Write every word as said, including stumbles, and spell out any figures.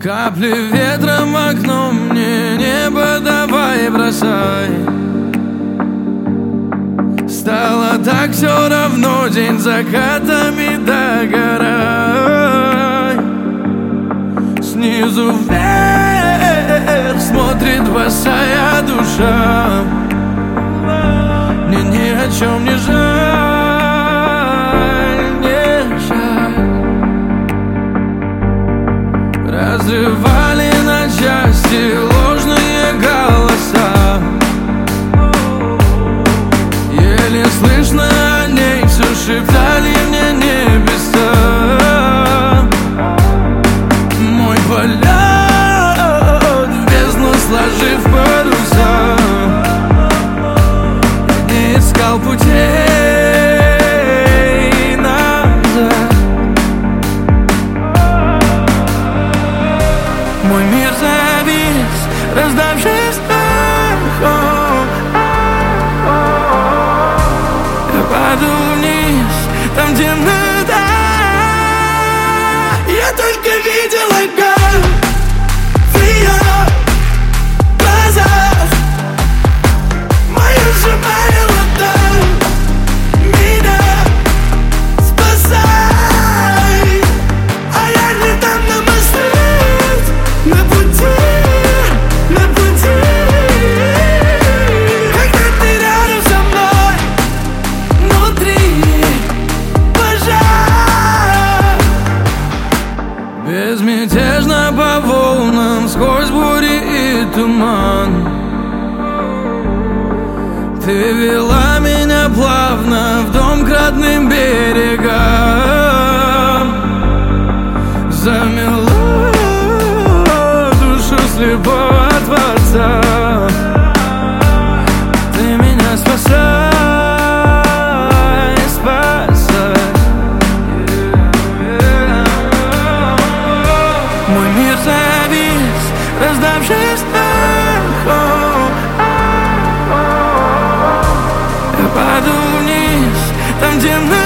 Капли ветром в окно мне небо давай бросай. Стало так все равно, день закатами догорай. Снизу вверх смотрит босая душа. Мне ни о чем не жаль, не жаль. Разрывали на части ложные голоса. Еле слышно о ней все шептали мне небеса. Мой полет в бездну сложив паруса. Я не искал путей назад. Мой мир завис, раздавшись эхом. Я падал вниз, там темнота. Я только видел огонь в ее глазах. Мою сжимая ладонь, меня спасай. А я не там на мосту, на пути, на пути. Когда ты рядом со мной, внутри пожар. Безмятежно по волнам, сквозь бури и туман. Ты вела меня плавно в дом к родным берегам. Замела душу слепого Творца. Ты меня спасай, спасай. Мой мир завис, раздавшись эхом. Я падал вниз, там темно.